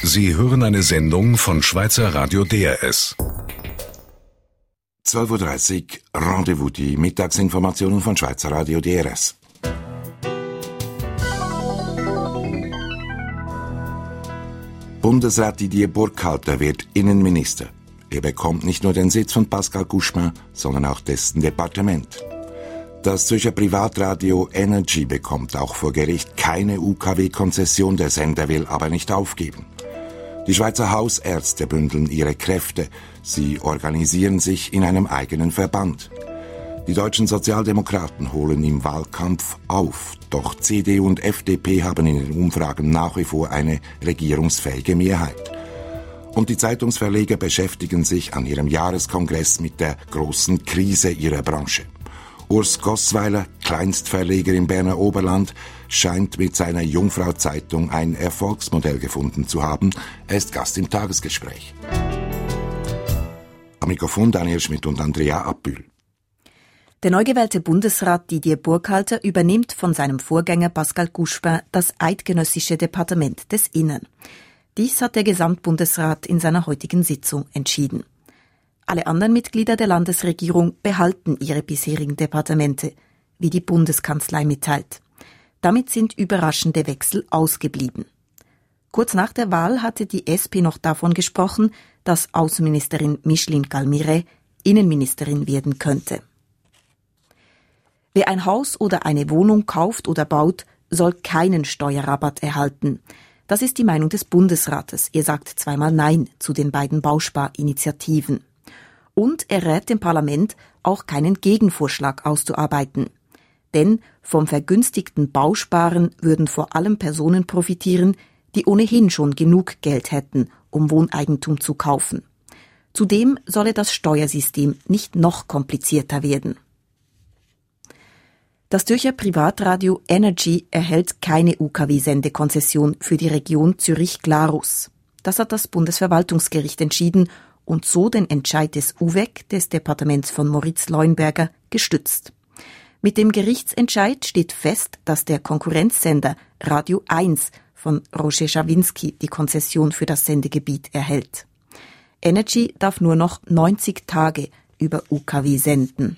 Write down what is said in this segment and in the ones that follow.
Sie hören eine Sendung von Schweizer Radio DRS. 12.30 Uhr, Rendezvous, die Mittagsinformationen von Schweizer Radio DRS. Bundesrat Didier Burkhalter wird Innenminister. Er bekommt nicht nur den Sitz von Pascal Couchepin, sondern auch dessen Departement. Das Zürcher Privatradio Energy bekommt auch vor Gericht keine UKW-Konzession, der Sender will aber nicht aufgeben. Die Schweizer Hausärzte bündeln ihre Kräfte. Sie organisieren sich in einem eigenen Verband. Die deutschen Sozialdemokraten holen im Wahlkampf auf. Doch CDU und FDP haben in den Umfragen nach wie vor eine regierungsfähige Mehrheit. Und die Zeitungsverleger beschäftigen sich an ihrem Jahreskongress mit der großen Krise ihrer Branche. Urs Gossweiler, Kleinstverleger im Berner Oberland, scheint mit seiner Jungfrau-Zeitung ein Erfolgsmodell gefunden zu haben. Er ist Gast im Tagesgespräch. Am Mikrofon Daniel Schmidt und Andrea Abbühl. Der neu gewählte Bundesrat Didier Burkhalter übernimmt von seinem Vorgänger Pascal Couchepin das eidgenössische Departement des Innern. Dies hat der Gesamtbundesrat in seiner heutigen Sitzung entschieden. Alle anderen Mitglieder der Landesregierung behalten ihre bisherigen Departemente, wie die Bundeskanzlei mitteilt. Damit sind überraschende Wechsel ausgeblieben. Kurz nach der Wahl hatte die SP noch davon gesprochen, dass Außenministerin Micheline Galmire Innenministerin werden könnte. Wer ein Haus oder eine Wohnung kauft oder baut, soll keinen Steuerrabatt erhalten. Das ist die Meinung des Bundesrates. Er sagt zweimal Nein zu den beiden Bausparinitiativen. Und er rät dem Parlament, auch keinen Gegenvorschlag auszuarbeiten. Denn vom vergünstigten Bausparen würden vor allem Personen profitieren, die ohnehin schon genug Geld hätten, um Wohneigentum zu kaufen. Zudem solle das Steuersystem nicht noch komplizierter werden. Das Zürcher Privatradio Energy erhält keine UKW-Sendekonzession für die Region Zürich-Glarus. Das hat das Bundesverwaltungsgericht entschieden und so den Entscheid des UVEC, des Departements von Moritz Leuenberger, gestützt. Mit dem Gerichtsentscheid steht fest, dass der Konkurrenzsender Radio 1 von Roger Schawinski die Konzession für das Sendegebiet erhält. Energy darf nur noch 90 Tage über UKW senden.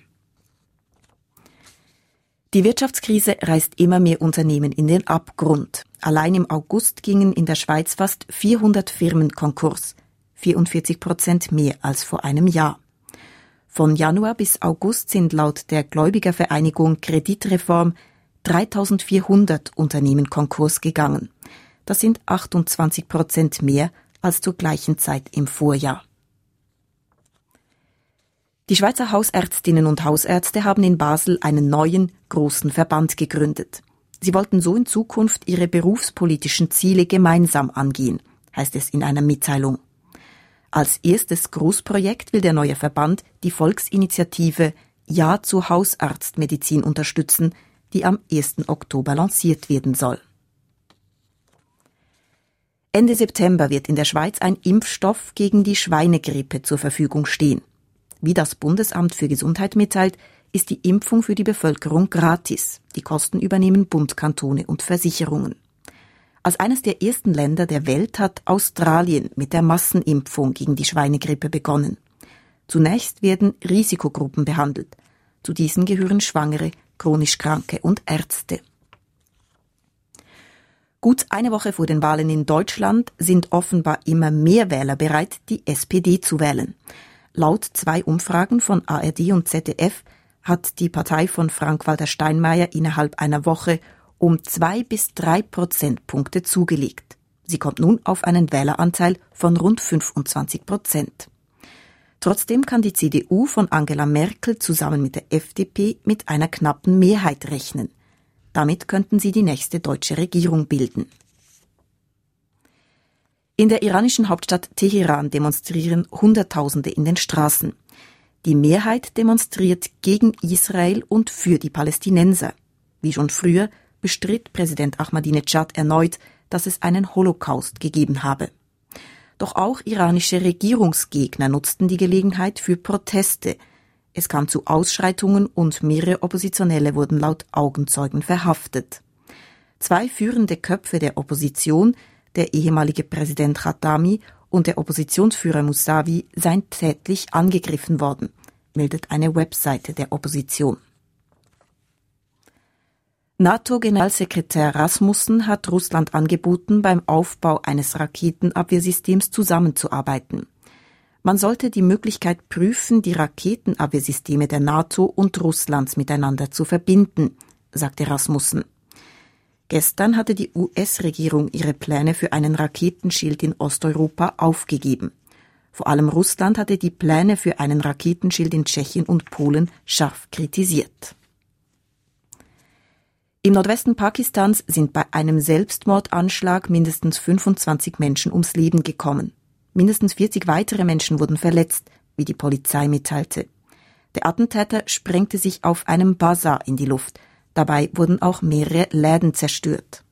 Die Wirtschaftskrise reißt immer mehr Unternehmen in den Abgrund. Allein im August gingen in der Schweiz fast 400 Firmen Konkurs, 44% mehr als vor einem Jahr. Von Januar bis August sind laut der Gläubigervereinigung Kreditreform 3.400 Unternehmen Konkurs gegangen. Das sind 28% mehr als zur gleichen Zeit im Vorjahr. Die Schweizer Hausärztinnen und Hausärzte haben in Basel einen neuen, großen Verband gegründet. Sie wollten so in Zukunft ihre berufspolitischen Ziele gemeinsam angehen, heißt es in einer Mitteilung. Als erstes Großprojekt will der neue Verband die Volksinitiative Ja zur Hausarztmedizin unterstützen, die am 1. Oktober lanciert werden soll. Ende September wird in der Schweiz ein Impfstoff gegen die Schweinegrippe zur Verfügung stehen. Wie das Bundesamt für Gesundheit mitteilt, ist die Impfung für die Bevölkerung gratis. Die Kosten übernehmen Bund, Kantone und Versicherungen. Als eines der ersten Länder der Welt hat Australien mit der Massenimpfung gegen die Schweinegrippe begonnen. Zunächst werden Risikogruppen behandelt. Zu diesen gehören Schwangere, chronisch Kranke und Ärzte. Gut eine Woche vor den Wahlen in Deutschland sind offenbar immer mehr Wähler bereit, die SPD zu wählen. Laut 2 Umfragen von ARD und ZDF hat die Partei von Frank-Walter Steinmeier innerhalb einer Woche um 2 bis 3 Prozentpunkte zugelegt. Sie kommt nun auf einen Wähleranteil von rund 25%. Trotzdem kann die CDU von Angela Merkel zusammen mit der FDP mit einer knappen Mehrheit rechnen. Damit könnten sie die nächste deutsche Regierung bilden. In der iranischen Hauptstadt Teheran demonstrieren Hunderttausende in den Straßen. Die Mehrheit demonstriert gegen Israel und für die Palästinenser. Wie schon früher bestritt Präsident Ahmadinejad erneut, dass es einen Holocaust gegeben habe. Doch auch iranische Regierungsgegner nutzten die Gelegenheit für Proteste. Es kam zu Ausschreitungen und mehrere Oppositionelle wurden laut Augenzeugen verhaftet. 2 führende Köpfe der Opposition, der ehemalige Präsident Khatami und der Oppositionsführer Mousavi seien tätlich angegriffen worden, meldet eine Webseite der Opposition. NATO-Generalsekretär Rasmussen hat Russland angeboten, beim Aufbau eines Raketenabwehrsystems zusammenzuarbeiten. Man sollte die Möglichkeit prüfen, die Raketenabwehrsysteme der NATO und Russlands miteinander zu verbinden, sagte Rasmussen. Gestern hatte die US-Regierung ihre Pläne für einen Raketenschild in Osteuropa aufgegeben. Vor allem Russland hatte die Pläne für einen Raketenschild in Tschechien und Polen scharf kritisiert. Im Nordwesten Pakistans sind bei einem Selbstmordanschlag mindestens 25 Menschen ums Leben gekommen. Mindestens 40 weitere Menschen wurden verletzt, wie die Polizei mitteilte. Der Attentäter sprengte sich auf einem Bazar in die Luft. Dabei wurden auch mehrere Läden zerstört.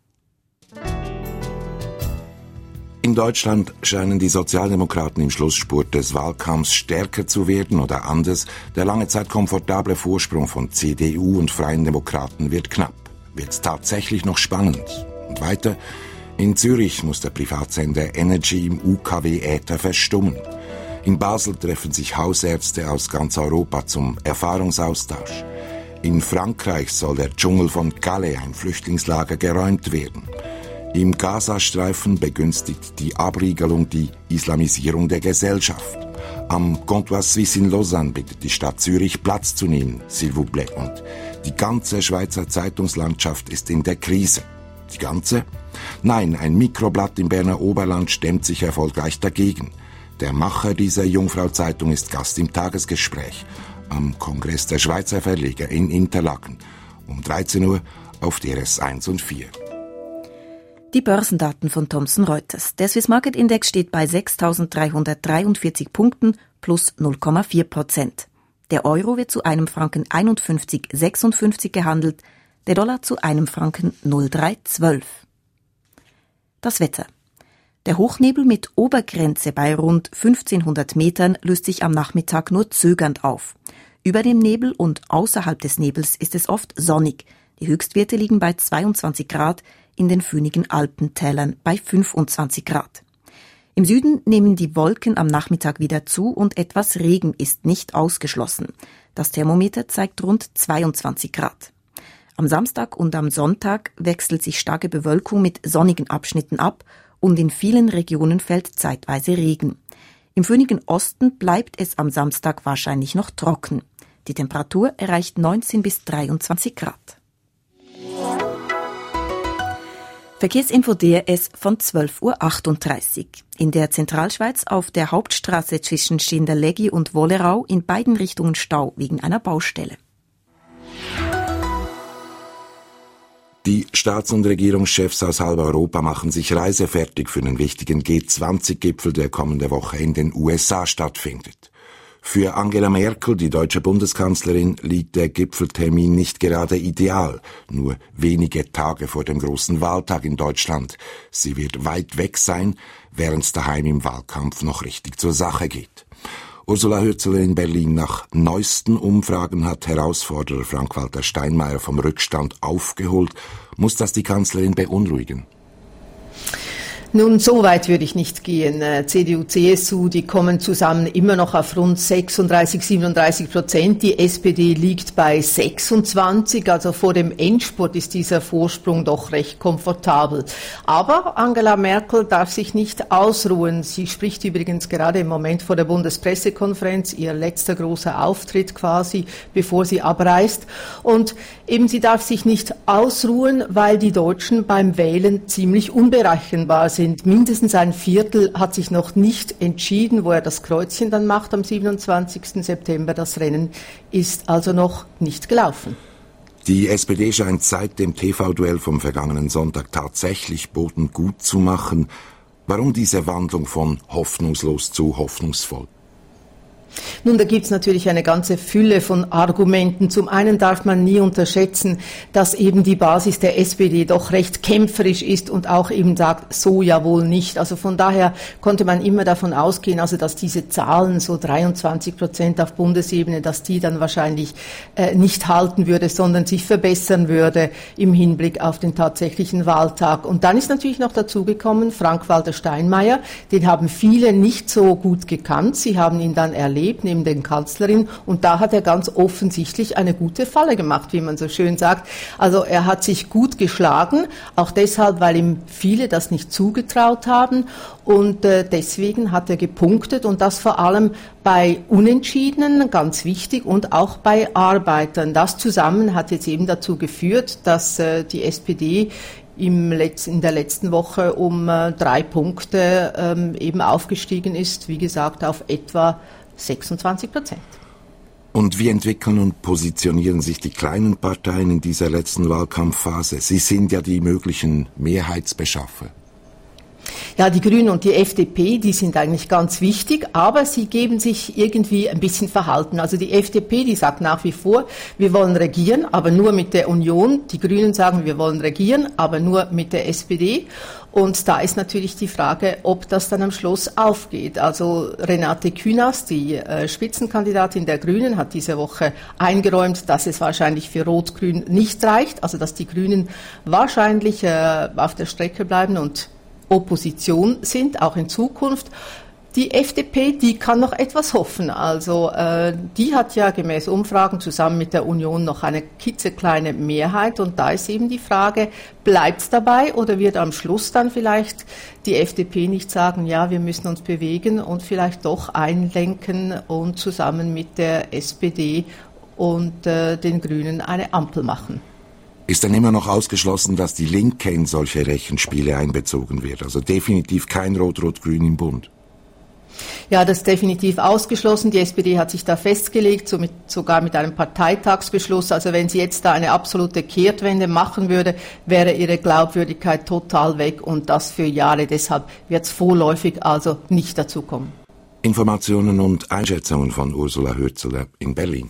In Deutschland scheinen die Sozialdemokraten im Schlussspurt des Wahlkampfs stärker zu werden oder anders. Der lange Zeit komfortable Vorsprung von CDU und Freien Demokraten wird knapp. Wird's tatsächlich noch spannend? Und weiter: In Zürich muss der Privatsender Energy im UKW-Äther verstummen. In Basel treffen sich Hausärzte aus ganz Europa zum Erfahrungsaustausch. In Frankreich soll der Dschungel von Calais, ein Flüchtlingslager, geräumt werden. Im Gazastreifen begünstigt die Abriegelung die Islamisierung der Gesellschaft. Am Comptoir Suisse in Lausanne bittet die Stadt Zürich, Platz zu nehmen, s'il vous plaît. Und die ganze Schweizer Zeitungslandschaft ist in der Krise. Die ganze? Nein, ein Mikroblatt im Berner Oberland stemmt sich erfolgreich dagegen. Der Macher dieser Jungfrau-Zeitung ist Gast im Tagesgespräch am Kongress der Schweizer Verleger in Interlaken um 13 Uhr auf DRS 1 und 4. Die Börsendaten von Thomson Reuters. Der Swiss Market Index steht bei 6.343 Punkten plus 0,4%. Der Euro wird zu einem Franken 51,56 gehandelt, der Dollar zu einem Franken 0,312. Das Wetter. Der Hochnebel mit Obergrenze bei rund 1500 Metern löst sich am Nachmittag nur zögernd auf. Über dem Nebel und außerhalb des Nebels ist es oft sonnig. Die Höchstwerte liegen bei 22 Grad, in den föhnigen Alpentälern bei 25 Grad. Im Süden nehmen die Wolken am Nachmittag wieder zu und etwas Regen ist nicht ausgeschlossen. Das Thermometer zeigt rund 22 Grad. Am Samstag und am Sonntag wechselt sich starke Bewölkung mit sonnigen Abschnitten ab und in vielen Regionen fällt zeitweise Regen. Im föhnigen Osten bleibt es am Samstag wahrscheinlich noch trocken. Die Temperatur erreicht 19 bis 23 Grad. Verkehrsinfo DRS von 12.38 Uhr. In der Zentralschweiz auf der Hauptstraße zwischen Schinderleggi und Wollerau in beiden Richtungen Stau wegen einer Baustelle. Die Staats- und Regierungschefs aus halb Europa machen sich reisefertig für den wichtigen G20-Gipfel, der kommende Woche in den USA stattfindet. Für Angela Merkel, die deutsche Bundeskanzlerin, liegt der Gipfeltermin nicht gerade ideal, nur wenige Tage vor dem großen Wahltag in Deutschland. Sie wird weit weg sein, während es daheim im Wahlkampf noch richtig zur Sache geht. Ursula Hürzeler in Berlin: Nach neuesten Umfragen hat Herausforderer Frank-Walter Steinmeier vom Rückstand aufgeholt. Muss das die Kanzlerin beunruhigen? Nun, so weit würde ich nicht gehen. CDU, CSU, die kommen zusammen immer noch auf rund 36-37%. Die SPD liegt bei 26%. Also vor dem Endspurt ist dieser Vorsprung doch recht komfortabel. Aber Angela Merkel darf sich nicht ausruhen. Sie spricht übrigens gerade im Moment vor der Bundespressekonferenz, ihr letzter großer Auftritt quasi, bevor sie abreist. Und eben sie darf sich nicht ausruhen, weil die Deutschen beim Wählen ziemlich unberechenbar sind. Mindestens ein Viertel hat sich noch nicht entschieden, wo er das Kreuzchen dann macht am 27. September. Das Rennen ist also noch nicht gelaufen. Die SPD scheint seit dem TV-Duell vom vergangenen Sonntag tatsächlich Boden gut zu machen. Warum diese Wandlung von hoffnungslos zu hoffnungsvoll? Nun, da gibt's natürlich eine ganze Fülle von Argumenten. Zum einen darf man nie unterschätzen, dass eben die Basis der SPD doch recht kämpferisch ist und auch eben sagt, so ja wohl nicht. Also von daher konnte man immer davon ausgehen, also dass diese Zahlen, so 23% auf Bundesebene, dass die dann wahrscheinlich nicht halten würde, sondern sich verbessern würde im Hinblick auf den tatsächlichen Wahltag. Und dann ist natürlich noch dazugekommen, Frank-Walter Steinmeier, den haben viele nicht so gut gekannt. Sie haben ihn dann erlebt neben den Kanzlerin und da hat er ganz offensichtlich eine gute Falle gemacht, wie man so schön sagt. Also er hat sich gut geschlagen, auch deshalb, weil ihm viele das nicht zugetraut haben und deswegen hat er gepunktet und das vor allem bei Unentschiedenen, ganz wichtig, und auch bei Arbeitern. Das zusammen hat jetzt eben dazu geführt, dass die SPD in der letzten Woche um 3 Punkte eben aufgestiegen ist, wie gesagt, auf etwa 26%. Und wie entwickeln und positionieren sich die kleinen Parteien in dieser letzten Wahlkampfphase? Sie sind ja die möglichen Mehrheitsbeschaffer. Ja, die Grünen und die FDP, die sind eigentlich ganz wichtig, aber sie geben sich irgendwie ein bisschen verhalten. Also die FDP, die sagt nach wie vor, wir wollen regieren, aber nur mit der Union. Die Grünen sagen, wir wollen regieren, aber nur mit der SPD. Und da ist natürlich die Frage, ob das dann am Schluss aufgeht. Also Renate Künast, die Spitzenkandidatin der Grünen, hat diese Woche eingeräumt, dass es wahrscheinlich für Rot-Grün nicht reicht. Also dass die Grünen wahrscheinlich auf der Strecke bleiben und Opposition sind, auch in Zukunft. Die FDP, die kann noch etwas hoffen. Also die hat ja gemäß Umfragen zusammen mit der Union noch eine klitzekleine Mehrheit. Und da ist eben die Frage, bleibt's dabei oder wird am Schluss dann vielleicht die FDP nicht sagen, ja, wir müssen uns bewegen und vielleicht doch einlenken und zusammen mit der SPD und den Grünen eine Ampel machen? Ist dann immer noch ausgeschlossen, dass die Linke in solche Rechenspiele einbezogen wird? Also definitiv kein Rot-Rot-Grün im Bund. Ja, das ist definitiv ausgeschlossen. Die SPD hat sich da festgelegt, sogar mit einem Parteitagsbeschluss. Also wenn sie jetzt da eine absolute Kehrtwende machen würde, wäre ihre Glaubwürdigkeit total weg und das für Jahre. Deshalb wird es vorläufig also nicht dazu kommen. Informationen und Einschätzungen von Ursula Hürzeler in Berlin.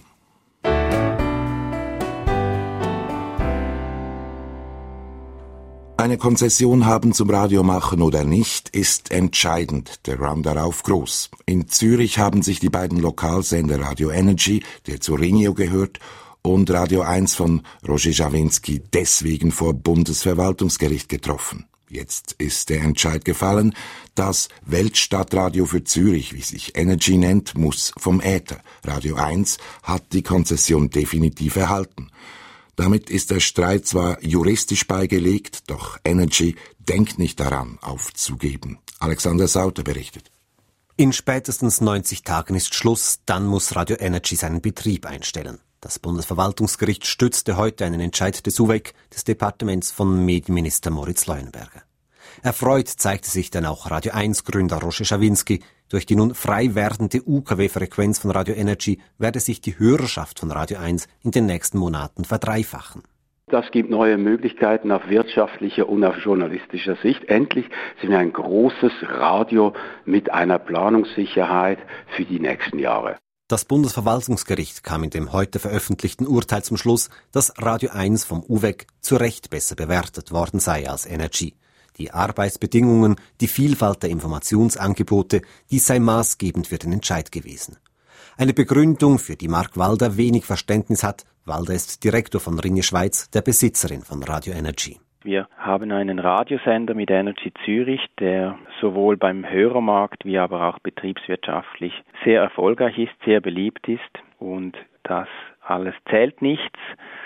Eine Konzession haben zum Radiomachen oder nicht, ist entscheidend. Der Run darauf groß. In Zürich haben sich die beiden Lokalsender Radio Energy, der zu Ringier gehört, und Radio 1 von Roger Schawinski deswegen vor Bundesverwaltungsgericht getroffen. Jetzt ist der Entscheid gefallen. Das Weltstadtradio für Zürich, wie sich Energy nennt, muss vom Äther. Radio 1 hat die Konzession definitiv erhalten. Damit ist der Streit zwar juristisch beigelegt, doch Energy denkt nicht daran, aufzugeben. Alexander Sauter berichtet. In spätestens 90 Tagen ist Schluss, dann muss Radio Energy seinen Betrieb einstellen. Das Bundesverwaltungsgericht stützte heute einen Entscheid des UVEC, des Departements von Medienminister Moritz Leuenberger. Erfreut zeigte sich dann auch Radio 1-Gründer Roger Schawinski. Durch die nun frei werdende UKW-Frequenz von Radio Energy werde sich die Hörerschaft von Radio 1 in den nächsten Monaten verdreifachen. Das gibt neue Möglichkeiten auf wirtschaftlicher und auf journalistischer Sicht. Endlich sind wir ein großes Radio mit einer Planungssicherheit für die nächsten Jahre. Das Bundesverwaltungsgericht kam in dem heute veröffentlichten Urteil zum Schluss, dass Radio 1 vom UVEC zu Recht besser bewertet worden sei als Energy. Die Arbeitsbedingungen, die Vielfalt der Informationsangebote, dies sei maßgebend für den Entscheid gewesen. Eine Begründung, für die Mark Walder wenig Verständnis hat. Walder ist Direktor von Ringier Schweiz, der Besitzerin von Radio Energy. Wir haben einen Radiosender mit Energy Zürich, der sowohl beim Hörermarkt wie aber auch betriebswirtschaftlich sehr erfolgreich ist, sehr beliebt ist. Und das alles zählt nichts,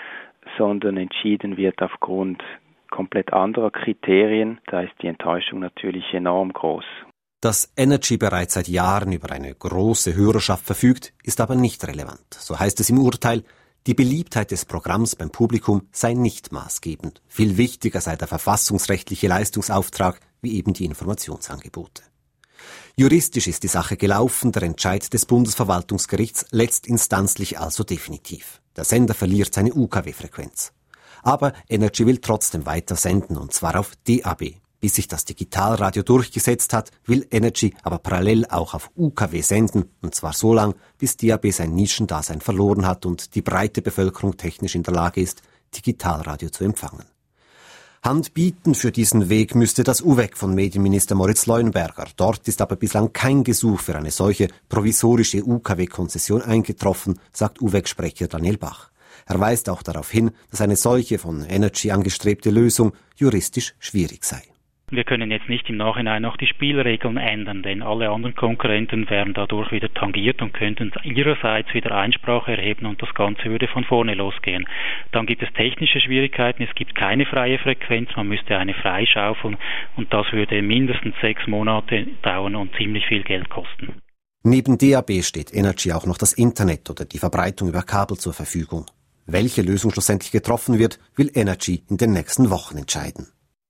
sondern entschieden wird aufgrund komplett anderer Kriterien. Da ist die Enttäuschung natürlich enorm groß. Dass Energy bereits seit Jahren über eine große Hörerschaft verfügt, ist aber nicht relevant. So heißt es im Urteil, die Beliebtheit des Programms beim Publikum sei nicht maßgebend. Viel wichtiger sei der verfassungsrechtliche Leistungsauftrag, wie eben die Informationsangebote. Juristisch ist die Sache gelaufen, der Entscheid des Bundesverwaltungsgerichts letztinstanzlich also definitiv. Der Sender verliert seine UKW-Frequenz. Aber Energy will trotzdem weiter senden, und zwar auf DAB. Bis sich das Digitalradio durchgesetzt hat, will Energy aber parallel auch auf UKW senden, und zwar so lang, bis DAB sein Nischendasein verloren hat und die breite Bevölkerung technisch in der Lage ist, Digitalradio zu empfangen. Hand bieten für diesen Weg müsste das UVEC von Medienminister Moritz Leuenberger. Dort ist aber bislang kein Gesuch für eine solche provisorische UKW-Konzession eingetroffen, sagt UVEC-Sprecher Daniel Bach. Er weist auch darauf hin, dass eine solche von Energy angestrebte Lösung juristisch schwierig sei. Wir können jetzt nicht im Nachhinein noch die Spielregeln ändern, denn alle anderen Konkurrenten wären dadurch wieder tangiert und könnten ihrerseits wieder Einsprache erheben und das Ganze würde von vorne losgehen. Dann gibt es technische Schwierigkeiten, es gibt keine freie Frequenz, man müsste eine freischaufeln und das würde mindestens 6 Monate dauern und ziemlich viel Geld kosten. Neben DAB steht Energy auch noch das Internet oder die Verbreitung über Kabel zur Verfügung. Welche Lösung schlussendlich getroffen wird, will Energy in den nächsten Wochen entscheiden.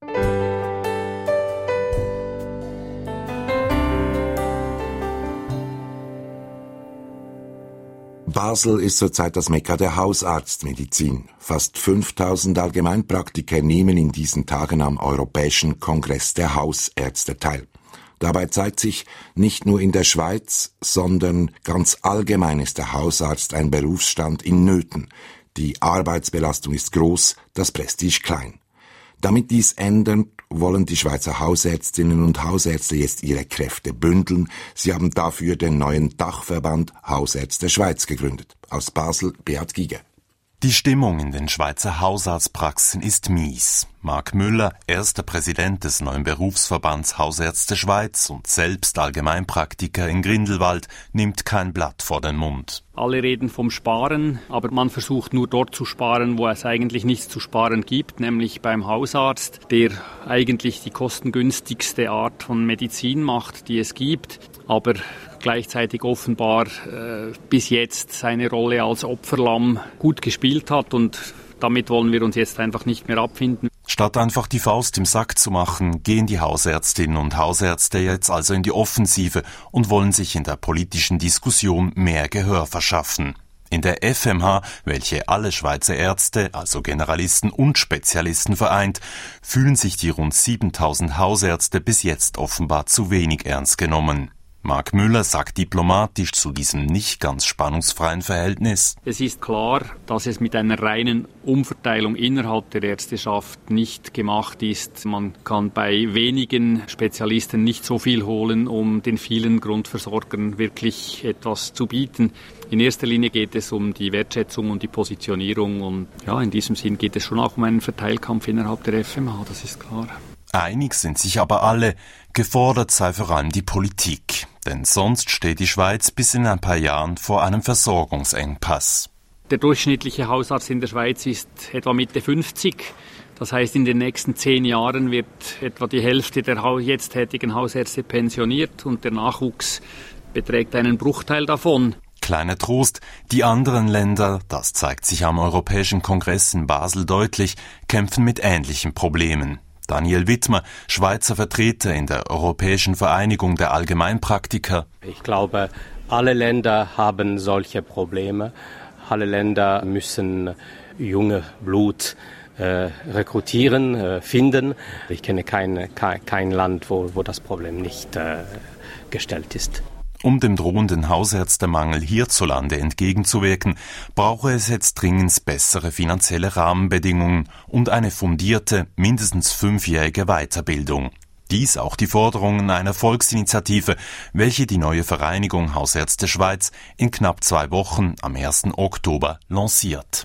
Basel ist zurzeit das Mekka der Hausarztmedizin. Fast 5000 Allgemeinpraktiker nehmen in diesen Tagen am Europäischen Kongress der Hausärzte teil. Dabei zeigt sich, nicht nur in der Schweiz, sondern ganz allgemein ist der Hausarzt ein Berufsstand in Nöten. Die Arbeitsbelastung ist groß, das Prestige klein. Damit dies ändern, wollen die Schweizer Hausärztinnen und Hausärzte jetzt ihre Kräfte bündeln. Sie haben dafür den neuen Dachverband Hausärzte Schweiz gegründet. Aus Basel, Beat Giger. Die Stimmung in den Schweizer Hausarztpraxen ist mies. Marc Müller, erster Präsident des neuen Berufsverbands Hausärzte Schweiz und selbst Allgemeinpraktiker in Grindelwald, nimmt kein Blatt vor den Mund. Alle reden vom Sparen, aber man versucht nur dort zu sparen, wo es eigentlich nichts zu sparen gibt, nämlich beim Hausarzt, der eigentlich die kostengünstigste Art von Medizin macht, die es gibt, aber gleichzeitig offenbar bis jetzt seine Rolle als Opferlamm gut gespielt hat und damit wollen wir uns jetzt einfach nicht mehr abfinden. Statt einfach die Faust im Sack zu machen, gehen die Hausärztinnen und Hausärzte jetzt also in die Offensive und wollen sich in der politischen Diskussion mehr Gehör verschaffen. In der FMH, welche alle Schweizer Ärzte, also Generalisten und Spezialisten vereint, fühlen sich die rund 7000 Hausärzte bis jetzt offenbar zu wenig ernst genommen. Marc Müller sagt diplomatisch zu diesem nicht ganz spannungsfreien Verhältnis: Es ist klar, dass es mit einer reinen Umverteilung innerhalb der Ärzteschaft nicht gemacht ist. Man kann bei wenigen Spezialisten nicht so viel holen, um den vielen Grundversorgern wirklich etwas zu bieten. In erster Linie geht es um die Wertschätzung und die Positionierung und ja, in diesem Sinn geht es schon auch um einen Verteilkampf innerhalb der FMH, das ist klar. Einig sind sich aber alle, gefordert sei vor allem die Politik. Denn sonst steht die Schweiz bis in ein paar Jahren vor einem Versorgungsengpass. Der durchschnittliche Hausarzt in der Schweiz ist etwa Mitte 50. Das heißt, in den nächsten 10 Jahren wird etwa die Hälfte der jetzt tätigen Hausärzte pensioniert und der Nachwuchs beträgt einen Bruchteil davon. Kleiner Trost, die anderen Länder, das zeigt sich am Europäischen Kongress in Basel deutlich, kämpfen mit ähnlichen Problemen. Daniel Wittmer, Schweizer Vertreter in der Europäischen Vereinigung der Allgemeinpraktiker. Ich glaube, alle Länder haben solche Probleme. Alle Länder müssen junge Blut rekrutieren, finden. Ich kenne kein Land, wo das Problem nicht gestellt ist. Um dem drohenden Hausärztemangel hierzulande entgegenzuwirken, brauche es jetzt dringend bessere finanzielle Rahmenbedingungen und eine fundierte, mindestens 5-jährige Weiterbildung. Dies auch die Forderungen einer Volksinitiative, welche die neue Vereinigung Hausärzte Schweiz in knapp 2 Wochen am 1. Oktober lanciert.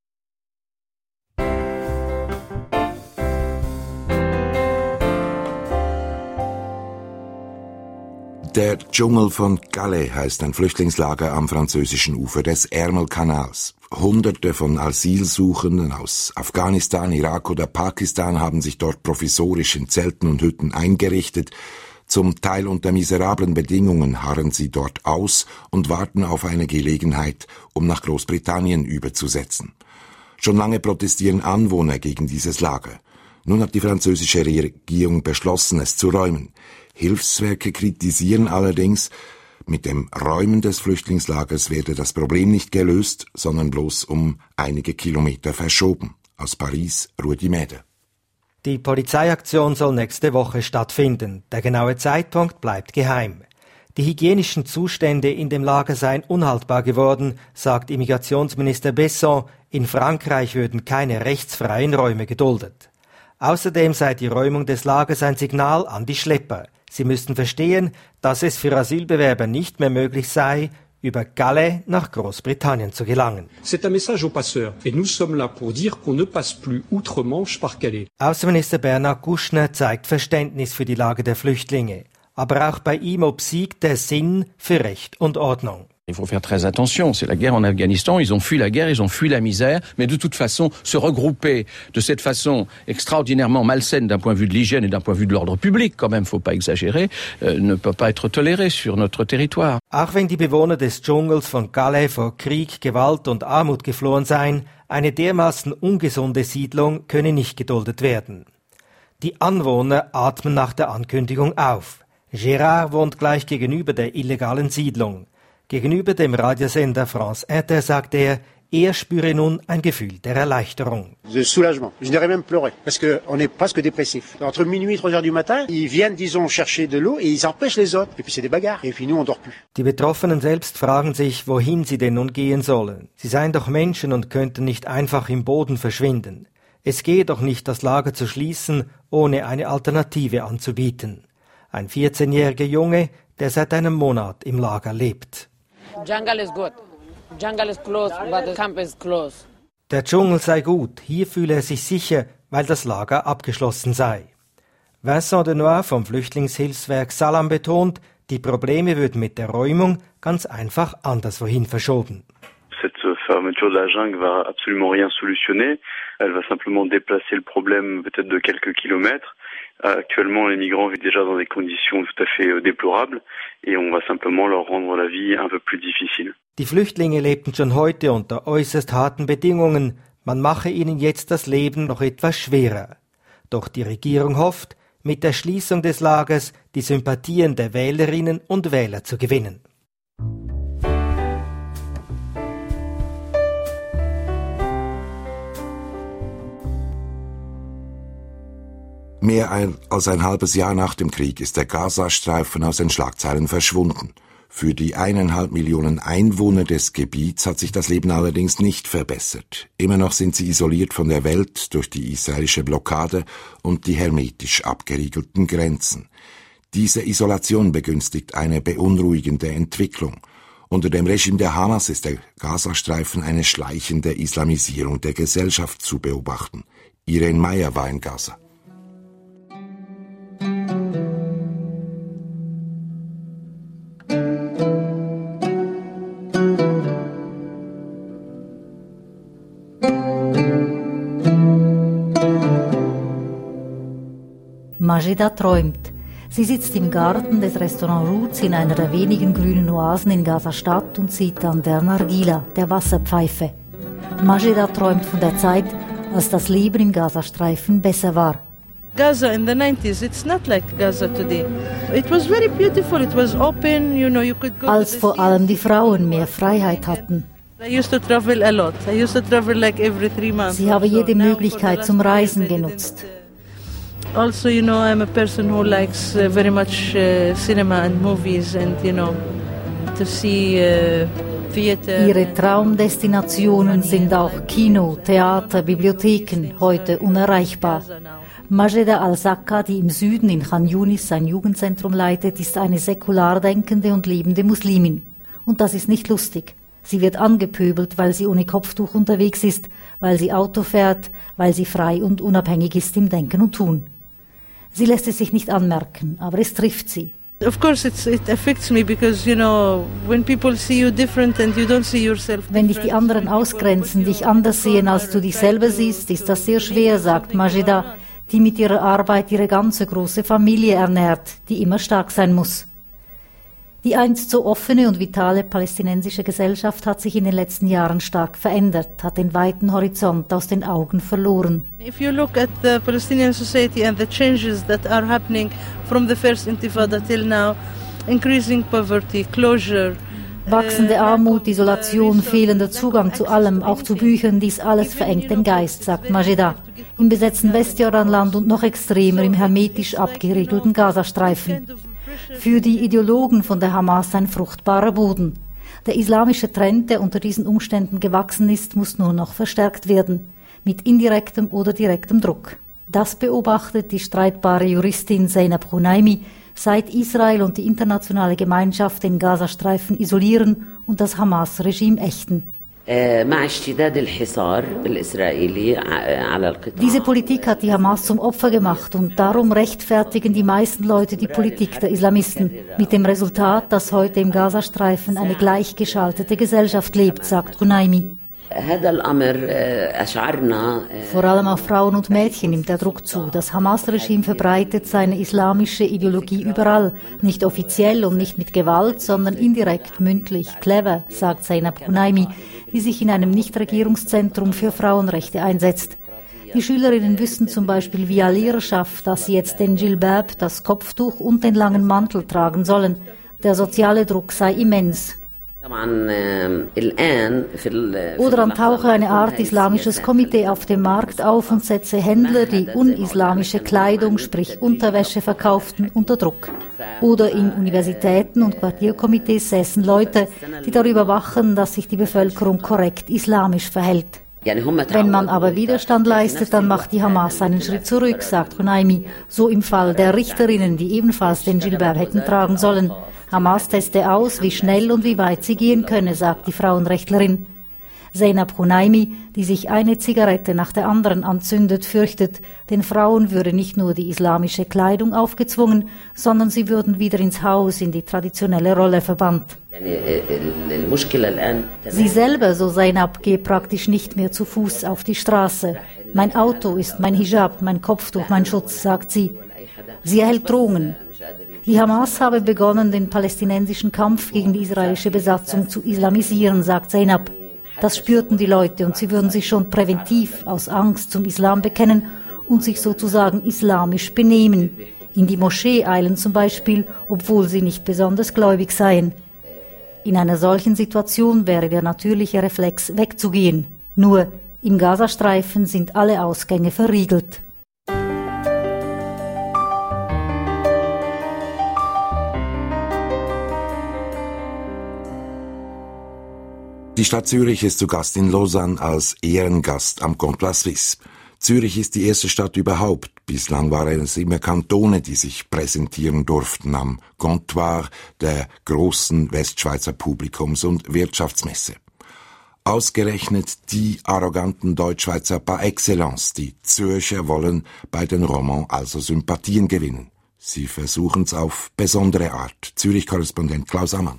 Der Dschungel von Calais heißt ein Flüchtlingslager am französischen Ufer des Ärmelkanals. Hunderte von Asylsuchenden aus Afghanistan, Irak oder Pakistan haben sich dort provisorisch in Zelten und Hütten eingerichtet. Zum Teil unter miserablen Bedingungen harren sie dort aus und warten auf eine Gelegenheit, um nach Großbritannien überzusetzen. Schon lange protestieren Anwohner gegen dieses Lager. Nun hat die französische Regierung beschlossen, es zu räumen. Hilfswerke kritisieren allerdings, mit dem Räumen des Flüchtlingslagers werde das Problem nicht gelöst, sondern bloß um einige Kilometer verschoben. Aus Paris, Rudi Mäder. Die Polizeiaktion soll nächste Woche stattfinden. Der genaue Zeitpunkt bleibt geheim. Die hygienischen Zustände in dem Lager seien unhaltbar geworden, sagt Immigrationsminister Besson. In Frankreich würden keine rechtsfreien Räume geduldet. Außerdem sei die Räumung des Lagers ein Signal an die Schlepper. Sie müssten verstehen, dass es für Asylbewerber nicht mehr möglich sei, über Calais nach Großbritannien zu gelangen. C'est un message aux passeurs et nous sommes là pour dire qu'on ne passe plus outre-Manche par Calais. Außenminister Bernhard Kouchner zeigt Verständnis für die Lage der Flüchtlinge, aber auch bei ihm obsiegt der Sinn für Recht und Ordnung. Il faut faire très attention, c'est la guerre en Afghanistan, ils ont fui la guerre, ils ont fui la misère, mais de toute façon, se regrouper de cette façon extraordinairement malsaine d'un point de vue de l'hygiène et d'un point de vue de l'ordre public, quand même, faut pas exagérer, ne peut pas être toléré sur notre territoire. Auch wenn die Bewohner des Dschungels von Calais vor Krieg, Gewalt und Armut geflohen seien, eine dermaßen ungesunde Siedlung könne nicht geduldet werden. Die Anwohner atmen nach der Ankündigung auf. Gérard wohnt gleich gegenüber der illegalen Siedlung. Gegenüber dem Radiosender France Inter sagt er spüre nun ein Gefühl der Erleichterung. De soulagement. Je dirais même pleurer, parce qu'on est presque dépressif. Entre minuit et 3 heures du matin, ils viennent, disons, chercher de l'eau et ils empêchent les autres. Et puis c'est des bagarres. Et puis nous, on dort plus. Die Betroffenen selbst fragen sich, wohin sie denn nun gehen sollen. Sie seien doch Menschen und könnten nicht einfach im Boden verschwinden. Es gehe doch nicht, das Lager zu schließen, ohne eine Alternative anzubieten. Ein 14-jähriger Junge, der seit einem Monat im Lager lebt. Jungle is good. Jungle is closed, but the camp is closed. Der Dschungel sei gut, hier fühle er sich sicher, weil das Lager abgeschlossen sei. Vincent Denoir vom Flüchtlingshilfswerk Salam betont, die Probleme würden mit der Räumung ganz einfach anderswohin verschoben. Cette fermeture de la jungle va absolument rien solutionner. Elle va simplement déplacer le problème peut-être de quelques kilomètres. Actuellement, les migrants vivent déjà dans des conditions tout à fait déplorables et on va simplement leur rendre la vie un peu plus difficile. Die Flüchtlinge lebten schon heute unter äußerst harten Bedingungen. Man mache ihnen jetzt das Leben noch etwas schwerer. Doch die Regierung hofft, mit der Schließung des Lagers die Sympathien der Wählerinnen und Wähler zu gewinnen. Mehr als ein halbes Jahr nach dem Krieg ist der Gazastreifen aus den Schlagzeilen verschwunden. Für die 1,5 Millionen Einwohner des Gebiets hat sich das Leben allerdings nicht verbessert. Immer noch sind sie isoliert von der Welt durch die israelische Blockade und die hermetisch abgeriegelten Grenzen. Diese Isolation begünstigt eine beunruhigende Entwicklung. Unter dem Regime der Hamas ist der Gazastreifen eine schleichende Islamisierung der Gesellschaft zu beobachten. Irene Meyer war in Gaza. Majida träumt. Sie sitzt im Garten des Restaurant Roots in einer der wenigen grünen Oasen in Gaza-Stadt und zieht an der Nargila, der Wasserpfeife. Majida träumt von der Zeit, als das Leben im Gazastreifen besser war. Gaza in the 90s, it's not like Gaza today. It was very beautiful, it was open, you could go. Als vor allem die Frauen mehr Freiheit hatten. I used to travel a lot. I used to travel like every 3 months. Sie habe jede Möglichkeit zum Reisen genutzt. Also, I'm a person who likes very much cinema and movies and, to see theater. Ihre Traumdestinationen sind auch Kino, Theater, Bibliotheken, heute unerreichbar. Majida al-Zakka, die im Süden in Khan Yunis sein Jugendzentrum leitet, ist eine säkular denkende und lebende Muslimin. Und das ist nicht lustig. Sie wird angepöbelt, weil sie ohne Kopftuch unterwegs ist, weil sie Auto fährt, weil sie frei und unabhängig ist im Denken und Tun. Sie lässt es sich nicht anmerken, aber es trifft sie. Of course it affects me because when people see you different and you don't see yourself. Wenn dich die anderen ausgrenzen, dich anders sehen, als du dich selber siehst, ist das sehr schwer, sagt Majida, die mit ihrer Arbeit ihre ganze große Familie ernährt, die immer stark sein muss. Die einst so offene und vitale palästinensische Gesellschaft hat sich in den letzten Jahren stark verändert, hat den weiten Horizont aus den Augen verloren. If you look at the Palestinian society and the changes that are happening from the first Intifada till now, increasing poverty, closure, Wachsende Armut, Isolation, fehlender Zugang zu allem, auch zu Büchern, dies alles verengt den Geist, sagt Majeda. Im besetzten Westjordanland und noch extremer im hermetisch abgeriegelten Gazastreifen. Für die Ideologen von der Hamas ein fruchtbarer Boden. Der islamische Trend, der unter diesen Umständen gewachsen ist, muss nur noch verstärkt werden. Mit indirektem oder direktem Druck. Das beobachtet die streitbare Juristin Zeynab Hunaimi, seit Israel und die internationale Gemeinschaft den Gazastreifen isolieren und das Hamas-Regime ächten. Diese Politik hat die Hamas zum Opfer gemacht und darum rechtfertigen die meisten Leute die Politik der Islamisten. Mit dem Resultat, dass heute im Gazastreifen eine gleichgeschaltete Gesellschaft lebt, sagt Hunaimi. Vor allem auf Frauen und Mädchen nimmt der Druck zu. Das Hamas-Regime verbreitet seine islamische Ideologie überall. Nicht offiziell und nicht mit Gewalt, sondern indirekt, mündlich, clever, sagt Zeynab Hunaimi, die sich in einem Nichtregierungszentrum für Frauenrechte einsetzt. Die Schülerinnen wüssten zum Beispiel via Lehrerschaft, dass sie jetzt den Djilbab, das Kopftuch und den langen Mantel tragen sollen. Der soziale Druck sei immens. Oder dann tauche eine Art islamisches Komitee auf dem Markt auf und setze Händler, die unislamische Kleidung, sprich Unterwäsche verkauften, unter Druck. Oder in Universitäten und Quartierkomitees säßen Leute, die darüber wachen, dass sich die Bevölkerung korrekt islamisch verhält. Wenn man aber Widerstand leistet, dann macht die Hamas einen Schritt zurück, sagt Hunaimi. So im Fall der Richterinnen, die ebenfalls den Djilbab hätten tragen sollen. Hamas teste aus, wie schnell und wie weit sie gehen könne, sagt die Frauenrechtlerin. Zeynab Hunaimi, die sich eine Zigarette nach der anderen anzündet, fürchtet, den Frauen würde nicht nur die islamische Kleidung aufgezwungen, sondern sie würden wieder ins Haus in die traditionelle Rolle verbannt. Sie selber, so Zeynab, gehe praktisch nicht mehr zu Fuß auf die Straße. Mein Auto ist mein Hijab, mein Kopftuch, mein Schutz, sagt sie. Sie erhält Drohungen. Die Hamas habe begonnen, den palästinensischen Kampf gegen die israelische Besatzung zu islamisieren, sagt Zeynab. Das spürten die Leute und sie würden sich schon präventiv aus Angst zum Islam bekennen und sich sozusagen islamisch benehmen. In die Moschee eilen zum Beispiel, obwohl sie nicht besonders gläubig seien. In einer solchen Situation wäre der natürliche Reflex wegzugehen. Nur im Gazastreifen sind alle Ausgänge verriegelt. Die Stadt Zürich ist zu Gast in Lausanne als Ehrengast am Comptoir Suisse. Zürich ist die erste Stadt überhaupt. Bislang waren es immer Kantone, die sich präsentieren durften am Comptoir der großen Westschweizer Publikums- und Wirtschaftsmesse. Ausgerechnet die arroganten Deutschschweizer par excellence, die Zürcher, wollen bei den Romans also Sympathien gewinnen. Sie versuchen's auf besondere Art. Zürich-Korrespondent Klaus Ammann.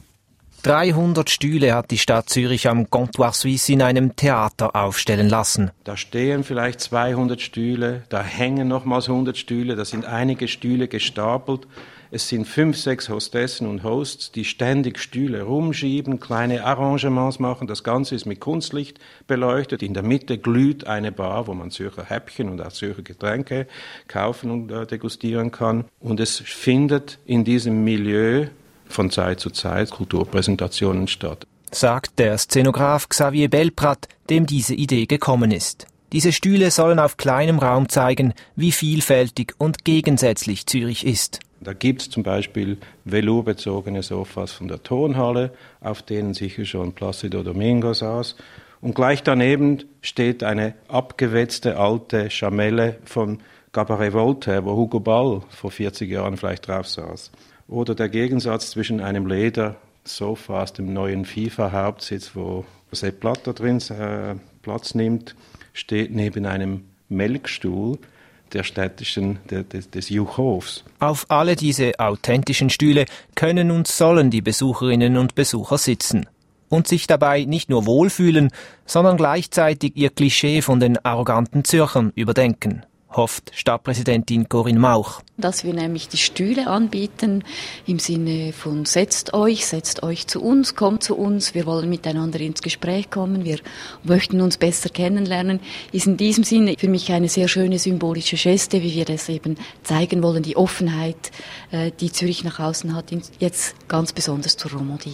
300 Stühle hat die Stadt Zürich am Comptoir Suisse in einem Theater aufstellen lassen. Da stehen vielleicht 200 Stühle, da hängen nochmals 100 Stühle, da sind einige Stühle gestapelt. Es sind 5, 6 Hostessen und Hosts, die ständig Stühle rumschieben, kleine Arrangements machen. Das Ganze ist mit Kunstlicht beleuchtet. In der Mitte glüht eine Bar, wo man Zürcher Häppchen und auch Zürcher Getränke kaufen und degustieren kann. Und es findet in diesem Milieu von Zeit zu Zeit Kulturpräsentationen statt. Sagt der Szenograf Xavier Belprat, dem diese Idee gekommen ist. Diese Stühle sollen auf kleinem Raum zeigen, wie vielfältig und gegensätzlich Zürich ist. Da gibt es zum Beispiel velourbezogene Sofas von der Tonhalle, auf denen sicher schon Plácido Domingo saß. Und gleich daneben steht eine abgewetzte alte Schamelle von Cabaret Voltaire, wo Hugo Ball vor 40 Jahren vielleicht drauf saß. Oder der Gegensatz zwischen einem Ledersofa aus dem neuen FIFA-Hauptsitz, wo Sepp Blatter drin Platz nimmt, steht neben einem Melkstuhl der städtischen, des Juchhofs. Auf alle diese authentischen Stühle können und sollen die Besucherinnen und Besucher sitzen. Und sich dabei nicht nur wohlfühlen, sondern gleichzeitig ihr Klischee von den arroganten Zürchern überdenken, hofft Stadtpräsidentin Corinne Mauch. Dass wir nämlich die Stühle anbieten im Sinne von setzt euch zu uns, kommt zu uns, wir wollen miteinander ins Gespräch kommen, wir möchten uns besser kennenlernen, ist in diesem Sinne für mich eine sehr schöne symbolische Geste, wie wir das eben zeigen wollen, die Offenheit, die Zürich nach außen hat, jetzt ganz besonders zur Romandie hin.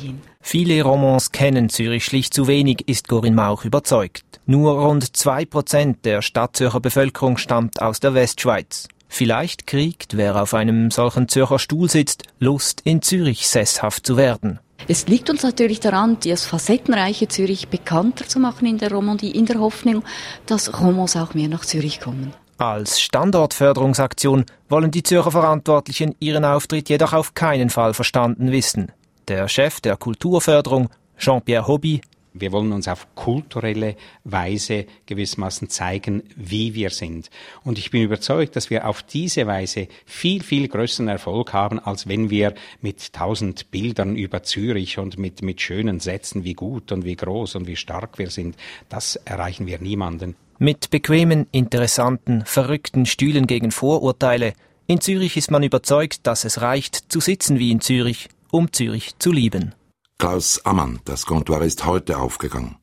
Viele Romans kennen Zürich schlicht zu wenig, ist Corinne Mauch überzeugt. Nur rund 2% der Stadtzürcher Bevölkerung stammt aus der Westschweiz. Vielleicht kriegt, wer auf einem solchen Zürcher Stuhl sitzt, Lust, in Zürich sesshaft zu werden. Es liegt uns natürlich daran, das facettenreiche Zürich bekannter zu machen in der Romandie, in der Hoffnung, dass Romans auch mehr nach Zürich kommen. Als Standortförderungsaktion wollen die Zürcher Verantwortlichen ihren Auftritt jedoch auf keinen Fall verstanden wissen. Der Chef der Kulturförderung, Jean-Pierre Hobby: Wir wollen uns auf kulturelle Weise gewissermaßen zeigen, wie wir sind. Und ich bin überzeugt, dass wir auf diese Weise viel, viel größeren Erfolg haben, als wenn wir mit 1000 Bildern über Zürich und mit schönen Sätzen, wie gut und wie groß und wie stark wir sind. Das erreichen wir niemanden. Mit bequemen, interessanten, verrückten Stühlen gegen Vorurteile. In Zürich ist man überzeugt, dass es reicht, zu sitzen wie in Zürich, um Zürich zu lieben. Klaus Ammann, das Comptoir ist heute aufgegangen.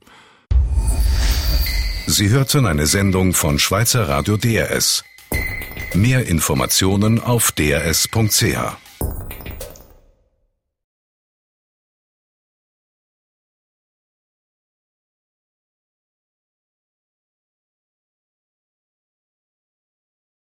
Sie hörten eine Sendung von Schweizer Radio DRS. Mehr Informationen auf drs.ch.